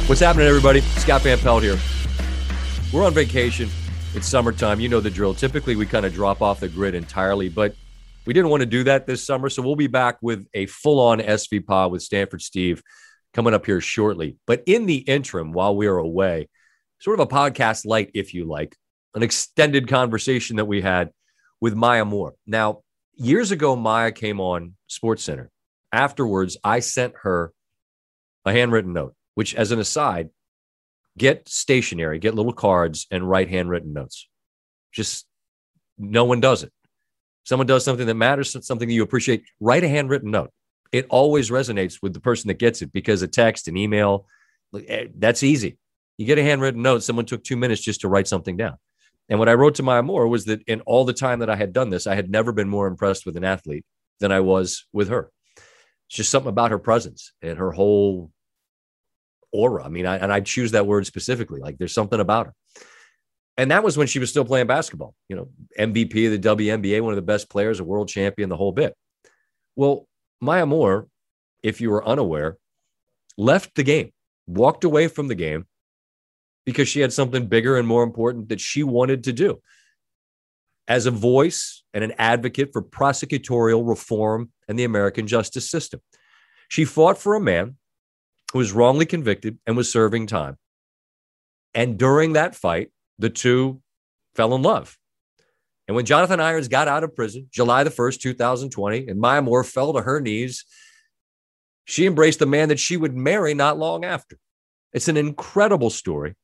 What's happening, everybody? Scott Van Pelt here. We're on vacation. It's summertime. You know the drill. Typically, we kind of drop off the grid entirely, but we didn't want to do that this summer, so we'll be back with a full-on SV pod with Stanford Steve coming up here shortly. But in the interim, while we are away, sort of a podcast light, if you like, an extended conversation that we had with Maya Moore. Now, years ago, Maya came on SportsCenter. Afterwards, I sent her a handwritten note, which, as an aside, get stationery, get little cards, and write handwritten notes. Just no one does it. Someone does something that matters, something that you appreciate, write a handwritten note. It always resonates with the person that gets it because a text, an email, that's easy. You get a handwritten note, someone took 2 minutes just to write something down. And what I wrote to Maya Moore was that in all the time that I had done this, I had never been more impressed with an athlete than I was with her. It's just something about her presence and her whole aura. I mean, I choose that word specifically. Like, there's something about her. And that was when she was still playing basketball. You know, MVP of the WNBA, one of the best players, a world champion, the whole bit. Well, Maya Moore, if you were unaware, left the game, walked away from the game because she had something bigger and more important that she wanted to do. As a voice and an advocate for prosecutorial reform and the American justice system, she fought for a man who was wrongly convicted and was serving time. And during that fight, the two fell in love. And when Jonathan Irons got out of prison, July the 1st, 2020, and Maya Moore fell to her knees, she embraced the man that she would marry not long after. It's an incredible story.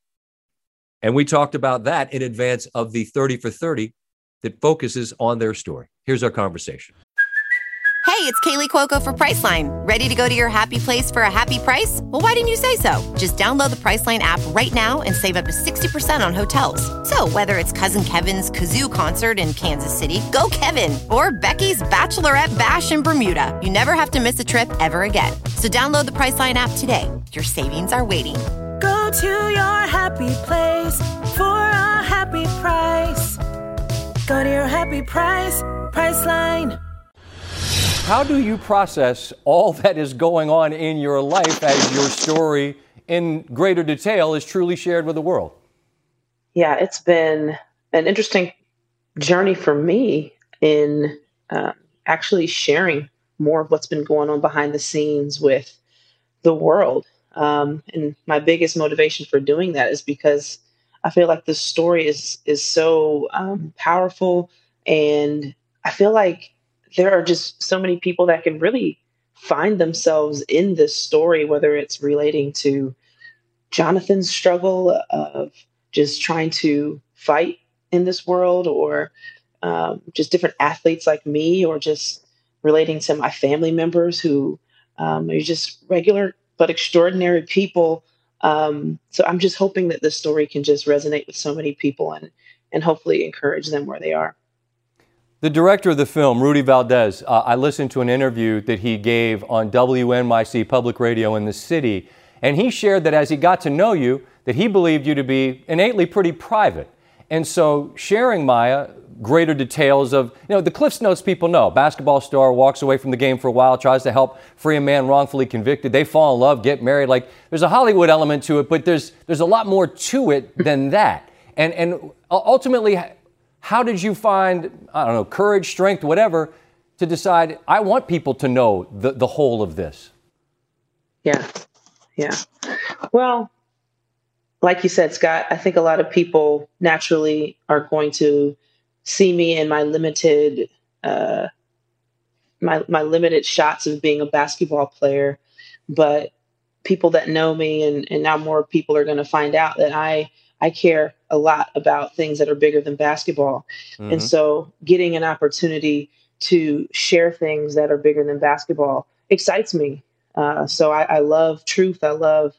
And we talked about that in advance of the 30 for 30 that focuses on their story. Here's our conversation. Hey, it's Kaylee Cuoco for Priceline. Ready to go to your happy place for a happy price? Well, why didn't you say so? Just download the Priceline app right now and save up to 60% on hotels. So whether it's Cousin Kevin's Kazoo Concert in Kansas City, go Kevin, or Becky's Bachelorette Bash in Bermuda, you never have to miss a trip ever again. So download the Priceline app today. Your savings are waiting. Go to your happy place for a happy price. Go to your happy price, Priceline. How do you process all that is going on in your life as your story in greater detail is truly shared with the world? Yeah, it's been an interesting journey for me in actually sharing more of what's been going on behind the scenes with the world. And my biggest motivation for doing that is because I feel like the story is so powerful, and I feel like there are just so many people that can really find themselves in this story, whether it's relating to Jonathan's struggle of just trying to fight in this world, or just different athletes like me, or just relating to my family members who are just regular but extraordinary people. So I'm just hoping that this story can just resonate with so many people and hopefully encourage them where they are. The director of the film, Rudy Valdez, I listened to an interview that he gave on WNYC Public Radio in the city, and he shared that as he got to know you, that he believed you to be innately pretty private. And so sharing, Maya, greater details of, the Cliff's Notes people know. Basketball star walks away from the game for a while, tries to help free a man wrongfully convicted. They fall in love, get married. Like, there's a Hollywood element to it, but there's a lot more to it than that. And ultimately, how did you find, courage, strength, whatever, to decide, I want people to know the whole of this? Yeah. Well, like you said, Scott, I think a lot of people naturally are going to see me in my limited my limited shots of being a basketball player. But people that know me, and now more people are going to find out that I care a lot about things that are bigger than basketball. Mm-hmm. And so getting an opportunity to share things that are bigger than basketball excites me. So I love truth. I love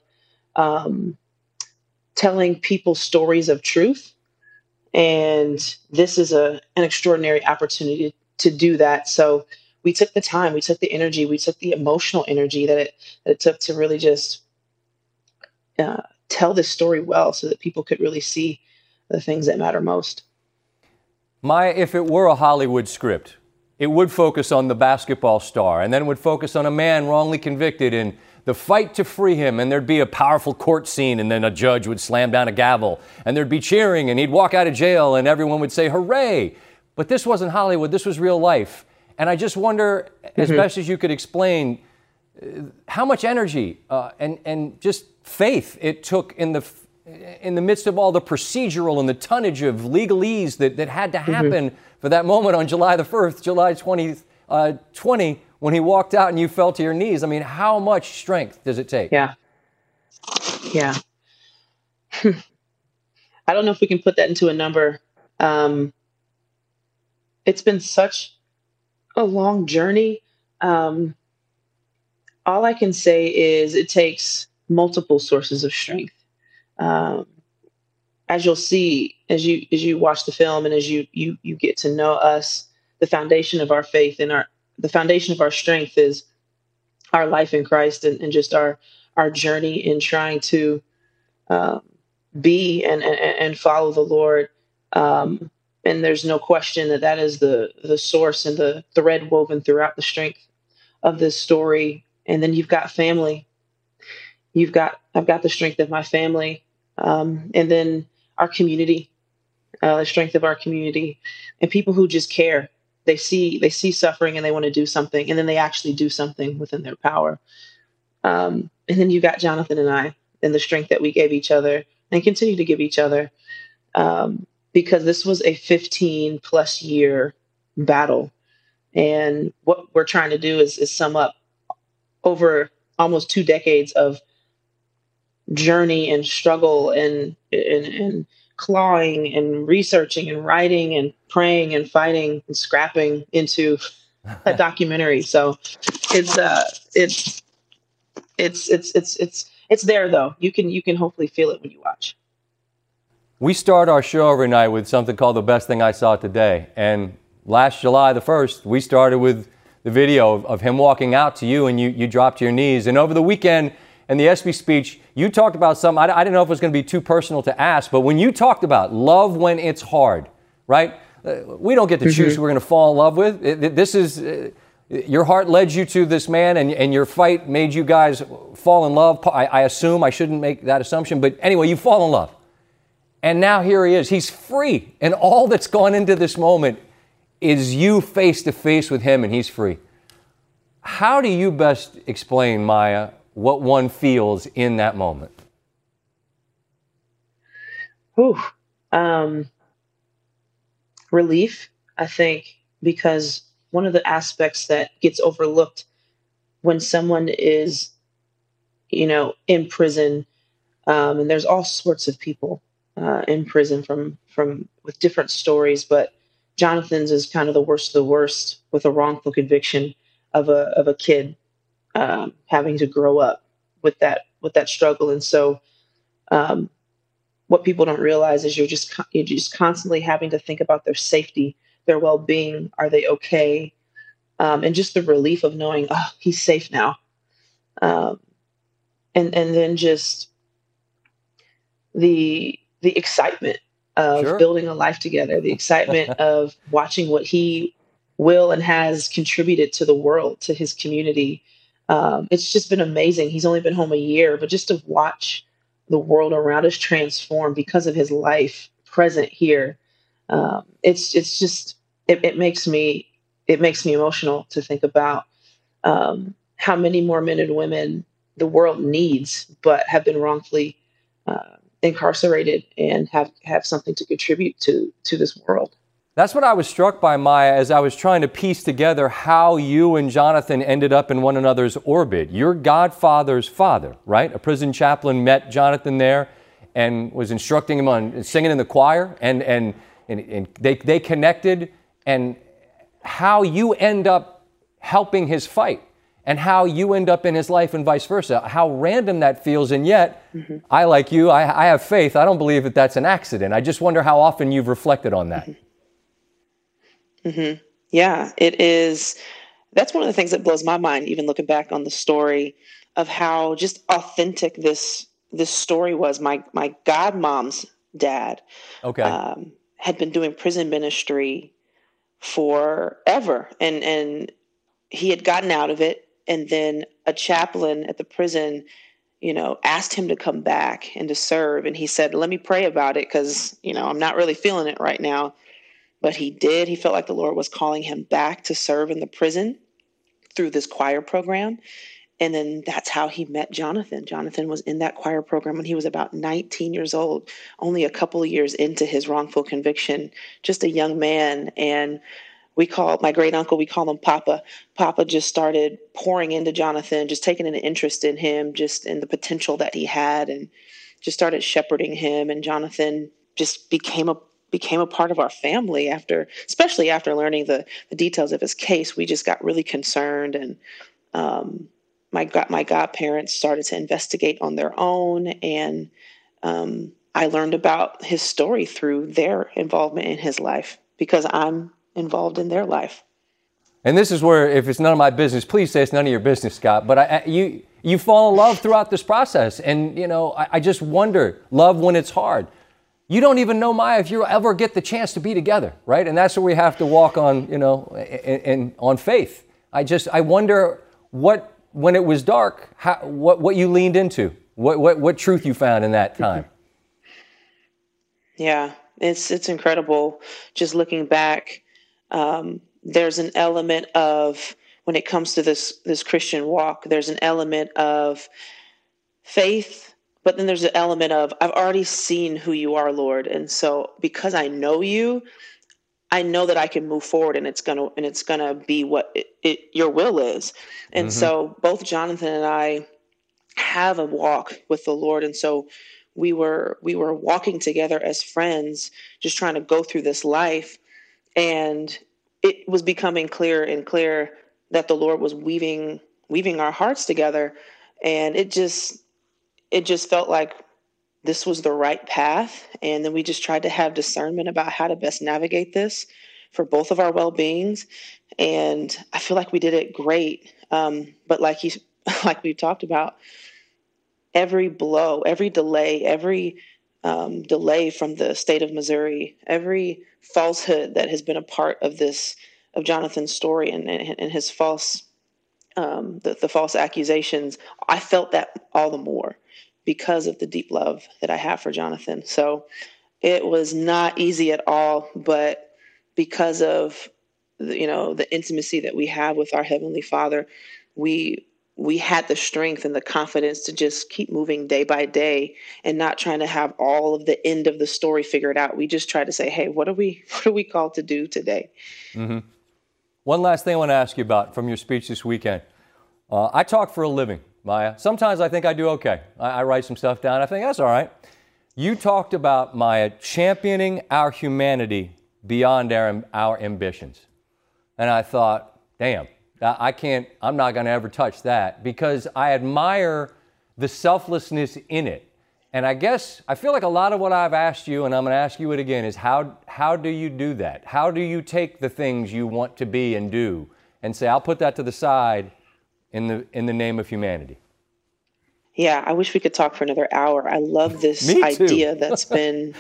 telling people stories of truth. And this is an extraordinary opportunity to do that. So we took the time, we took the energy, we took the emotional energy that it took to really just tell this story well so that people could really see the things that matter most. Maya, if it were a Hollywood script, it would focus on the basketball star, and then it would focus on a man wrongly convicted and the fight to free him, and there'd be a powerful court scene, and then a judge would slam down a gavel, and there'd be cheering, and he'd walk out of jail, and everyone would say, hooray! But this wasn't Hollywood, this was real life. And I just wonder, as best as you could explain, how much energy and just faith it took in the midst of all the procedural and the tonnage of legalese that had to happen for that moment on July the 1st, July 2020, when he walked out and you fell to your knees. I mean, how much strength does it take? Yeah. I don't know if we can put that into a number. It's been such a long journey. All I can say is it takes multiple sources of strength. As you'll see, as you watch the film and as you get to know us, the foundation of our faith and the foundation of our strength is our life in Christ and just our journey in trying to be and follow the Lord. And there's no question that is the source and the thread woven throughout the strength of this story. And then you've got family. I've got the strength of my family. And then our community, the strength of our community, and people who just care. They see suffering and they want to do something, and then they actually do something within their power. And then you've got Jonathan and I, and the strength that we gave each other and continue to give each other, because this was a 15+ year battle. And what we're trying to do is sum up over almost 2 decades of journey and struggle and clawing and researching and writing and praying and fighting and scrapping into a documentary. So it's there though. You can hopefully feel it when you watch. We start our show every night with something called The Best Thing I Saw Today. And last July the 1st, we started with the video of him walking out to you, and you dropped to your knees. And over the weekend in the ESPY speech, you talked about something, I didn't know if it was going to be too personal to ask, but when you talked about love when it's hard, right? We don't get to choose who we're going to fall in love with. This is, your heart led you to this man, and your fight made you guys fall in love. I assume, I shouldn't make that assumption, but anyway, you fall in love. And now here he is. He's free. And all that's gone into this moment is you face to face with him, and he's free. How do you best explain, Maya, what one feels in that moment? Relief, I think, because one of the aspects that gets overlooked when someone is, in prison, and there's all sorts of people in prison from with different stories, but Jonathan's is kind of the worst of the worst, with a wrongful conviction of a kid having to grow up with that struggle. And so what people don't realize is you're just constantly having to think about their safety, their well-being. Are they okay? And just the relief of knowing, oh, he's safe now. And then just the excitement of building a life together, the excitement of watching what he will and has contributed to the world, to his community. It's just been amazing. He's only been home a year, but just to watch the world around us transform because of his life present here. It makes me emotional to think about how many more men and women the world needs, but have been wrongfully incarcerated and have something to contribute to this world. That's what I was struck by, Maya, as I was trying to piece together how you and Jonathan ended up in one another's orbit. Your godfather's father, right? A prison chaplain met Jonathan there and was instructing him on singing in the choir, and they connected, and how you end up helping his fight and how you end up in his life and vice versa. How random that feels, and yet, I, like you, I have faith. I don't believe that that's an accident. I just wonder how often you've reflected on that. Yeah, it is. That's one of the things that blows my mind, even looking back on the story of how just authentic this story was. My godmom's dad had been doing prison ministry forever. And he had gotten out of it. And then a chaplain at the prison, asked him to come back and to serve. And he said, let me pray about it because, I'm not really feeling it right now. But he did. He felt like the Lord was calling him back to serve in the prison through this choir program. And then that's how he met Jonathan. Jonathan was in that choir program when he was about 19 years old, only a couple of years into his wrongful conviction, just a young man. And my great uncle, we call him Papa. Papa just started pouring into Jonathan, just taking an interest in him, just in the potential that he had, and just started shepherding him. And Jonathan just became a part of our family especially after learning the details of his case. We just got really concerned, and my godparents started to investigate on their own, and I learned about his story through their involvement in his life because I'm involved in their life. And this is where, if it's none of my business, please say it's none of your business, Scott. But you fall in love throughout this process, and I just wonder, love when it's hard. You don't even know, Maya, if you'll ever get the chance to be together, right? And that's where we have to walk on, on faith. I wonder when it was dark, what you leaned into, what truth you found in that time. Yeah, it's incredible. Just looking back, there's an element of, when it comes to this Christian walk, there's an element of faith, but then there's an element of, I've already seen who you are, Lord. And so because I know you, I know that I can move forward, and it's gonna be what your will is. And so both Jonathan and I have a walk with the Lord. And so we were walking together as friends, just trying to go through this life. And it was becoming clearer and clearer that the Lord was weaving our hearts together. And it just felt like this was the right path. And then we just tried to have discernment about how to best navigate this for both of our well-beings. And I feel like we did it great. But like we've talked about, every blow, every delay, delay from the state of Missouri, every falsehood that has been a part of Jonathan's story and his false, the false accusations, I felt that all the more because of the deep love that I have for Jonathan. So it was not easy at all, but because of the intimacy that we have with our Heavenly Father, we had the strength and the confidence to just keep moving day by day and not trying to have all of the end of the story figured out. We just tried to say, hey, what are we called to do today? Mm-hmm. One last thing I want to ask you about from your speech this weekend. I talk for a living, Maya. Sometimes I think I do okay. I write some stuff down. I think that's all right. You talked about, Maya, championing our humanity beyond our ambitions. And I thought, damn. I'm not going to ever touch that because I admire the selflessness in it. And I feel like a lot of what I've asked you, and I'm going to ask you it again, is how do you do that? How do you take the things you want to be and do and say, I'll put that to the side in the name of humanity? Yeah, I wish we could talk for another hour. I love this idea that's been,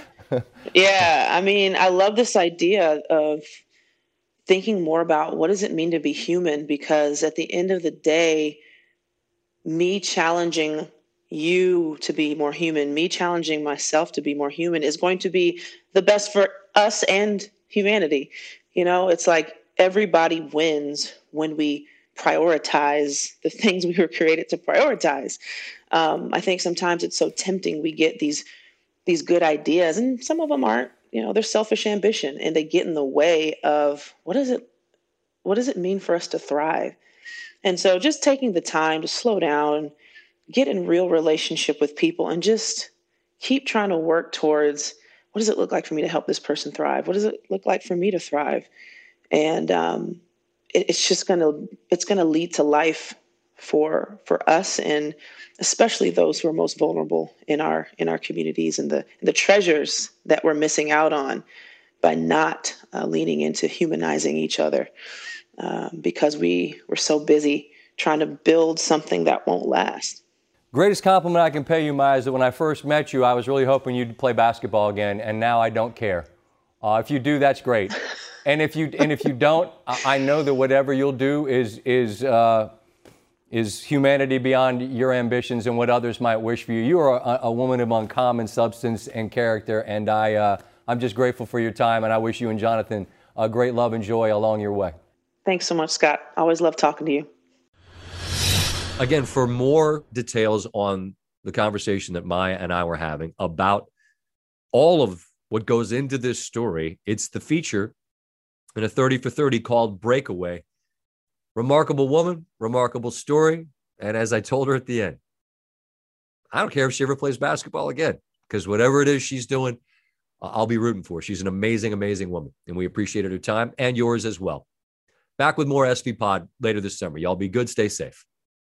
I love this idea of thinking more about what does it mean to be human, because at the end of the day, me challenging you to be more human, me challenging myself to be more human is going to be the best for us and humanity. It's like everybody wins when we prioritize the things we were created to prioritize. I think sometimes it's so tempting. We get these good ideas, and some of them aren't. They're selfish ambition, and they get in the way of what does it mean for us to thrive? And so just taking the time to slow down, get in real relationship with people, and just keep trying to work towards what does it look like for me to help this person thrive? What does it look like for me to thrive? And it's going to lead to life for us, and especially those who are most vulnerable in our communities, and the treasures that we're missing out on by not leaning into humanizing each other because we're so busy trying to build something that won't last. Greatest compliment I can pay you, Maya, is that when I first met you, I was really hoping you'd play basketball again, and now I don't care. If you do, that's great. And if you don't, I know that whatever you'll do is humanity beyond your ambitions and what others might wish for you. You are a woman of uncommon substance and character, and I'm just grateful for your time, and I wish you and Jonathan great love and joy along your way. Thanks so much, Scott. I always love talking to you. Again, for more details on the conversation that Maya and I were having about all of what goes into this story, it's the feature in a 30 for 30 called Breakaway. Remarkable woman, remarkable story. And as I told her at the end, I don't care if she ever plays basketball again, because whatever it is she's doing, I'll be rooting for her. She's an amazing, amazing woman. And we appreciated her time and yours as well. Back with more SV Pod later this summer. Y'all be good. Stay safe.